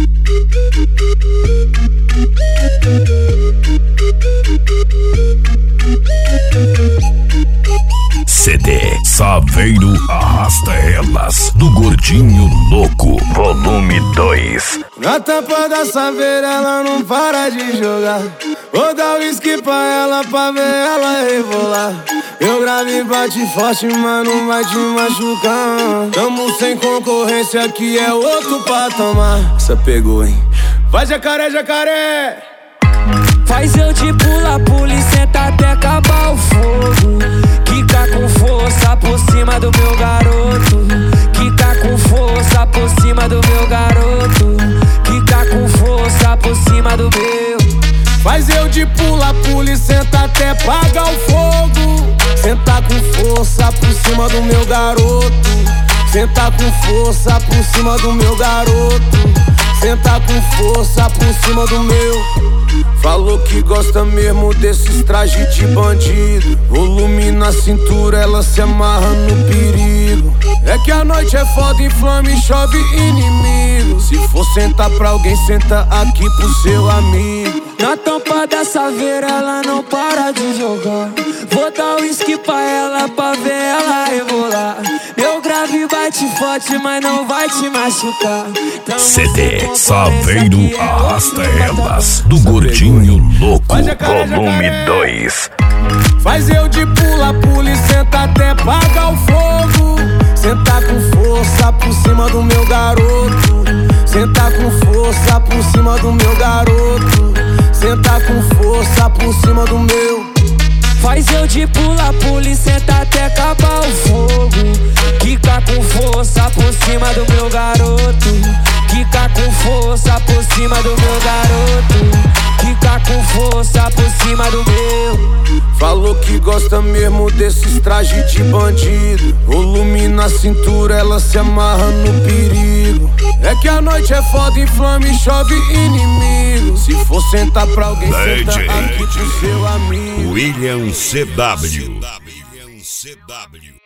CD Saveiro Arrasta Elas, do Gordinho Louco, volume 2. Na tampa da Saveira ela não para de jogar. Vou dar uísque pra ela pra ver ela rebolar. Eu gravo e bate forte, mas não vai te machucar. Tamo sem concorrência, aqui é outro patamar. Essa pegou, hein? Vai jacaré, jacaré! Faz eu de pula-pula e senta até acabar o fogo. Quica com força por cima do meu garoto. Quica com força por cima do meu garoto. Quica com força por cima do meu. Faz eu de pula-pula e senta até apagar o fogo. Senta com força por cima do meu garoto. Senta com força por cima do meu garoto. Senta com força por cima do meu. Falou que gosta mesmo desses trajes de bandido. Volume na cintura, ela se amarra no perigo. É que a noite é foda, inflama e chove inimigo. Se for sentar pra alguém, senta aqui pro seu amigo. Na tampa da Saveira ela não para de jogar. Vou dar uísque pra ela pra ver ela rebolar. Meu grave bate forte, mas não vai te machucar. CD Saveiro Arrasta Elas, do Gordinho Louco, volume 2. Faz eu de pula-pula e senta até apagar o fogo. Senta com força por cima do meu garoto. Senta com força por cima do meu garoto. Senta com força por cima do meu. Faz eu de pula-pula e senta até acabar o fogo. Quica com força por cima do meu garoto. Quica com força por cima do meu garoto. Quica com força por cima do meu. Falou que gosta mesmo desses trajes de bandido. Volume na cintura, ela se amarra no perigo. É que a noite é foda, inflama e chove inimigo. Se for sentar pra alguém, senta aqui pro seu amigo. William CW.